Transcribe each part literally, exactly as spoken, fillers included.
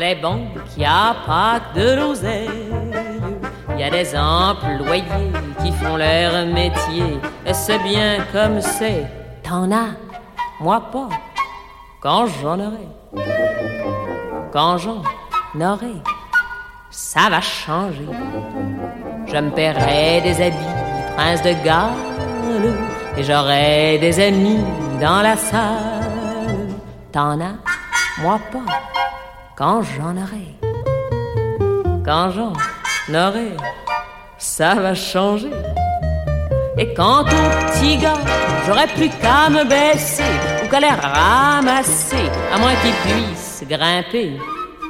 les banques, y a pas que de l'oseille. Y a des employés qui font leur métier, et c'est bien comme c'est. T'en as, moi pas. Quand j'en aurai, quand j'en aurai, ça va changer. Je me paierai des habits, prince de Galles, et j'aurai des amis dans la salle. T'en as, moi pas. Quand j'en aurai, quand j'en aurai, ça va changer. Et quant au petit gars, j'aurais plus qu'à me baisser ou qu'à les ramasser, à moins qu'ils puissent grimper.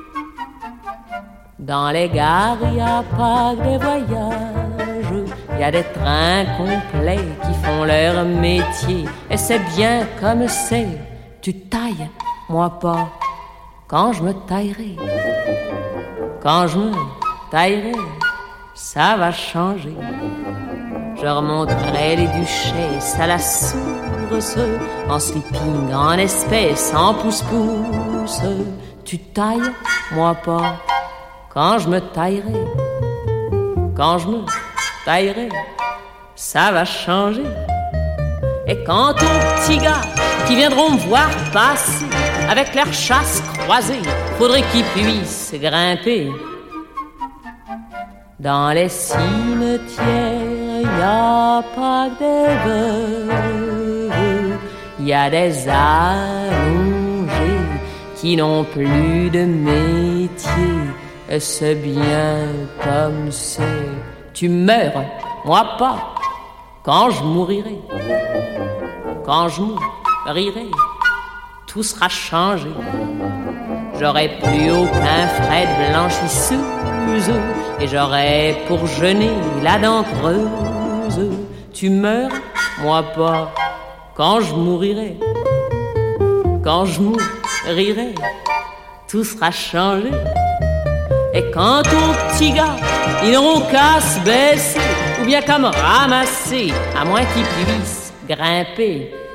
Dans les gares, y a pas que des voyages, y a des trains complets qui font leur métier. Et c'est bien comme c'est, tu tailles, moi pas. Quand je me taillerai, quand je me taillerai, ça va changer. Je remonterai les duchesses à la source, en sleeping, en espèces, en pouce-pouce. Tu tailles, moi pas. Quand je me taillerai, quand je me taillerai, ça va changer. Et quant aux petits gars qui viendront me voir passer avec leurs chasses croisées, faudrait qu'ils puissent grimper. Dans les cimetières, y a pas que des veuves, y a des allongés qui n'ont plus de métier. Et c'est bien comme c'est. Tu meurs, moi pas. Quand je mourirai, quand je mourirai, tout sera changé. J'aurai plus aucun frais de blanchisseuse, et j'aurai pour jeûner la dent creuse. Tu meurs, moi pas. Quand je mourirai, quand je mourirai, tout sera changé. Et quant aux petits gars, ils n'auront qu'à se baisser ou bien qu'à me ramasser, à moins qu'ils puissent grimper.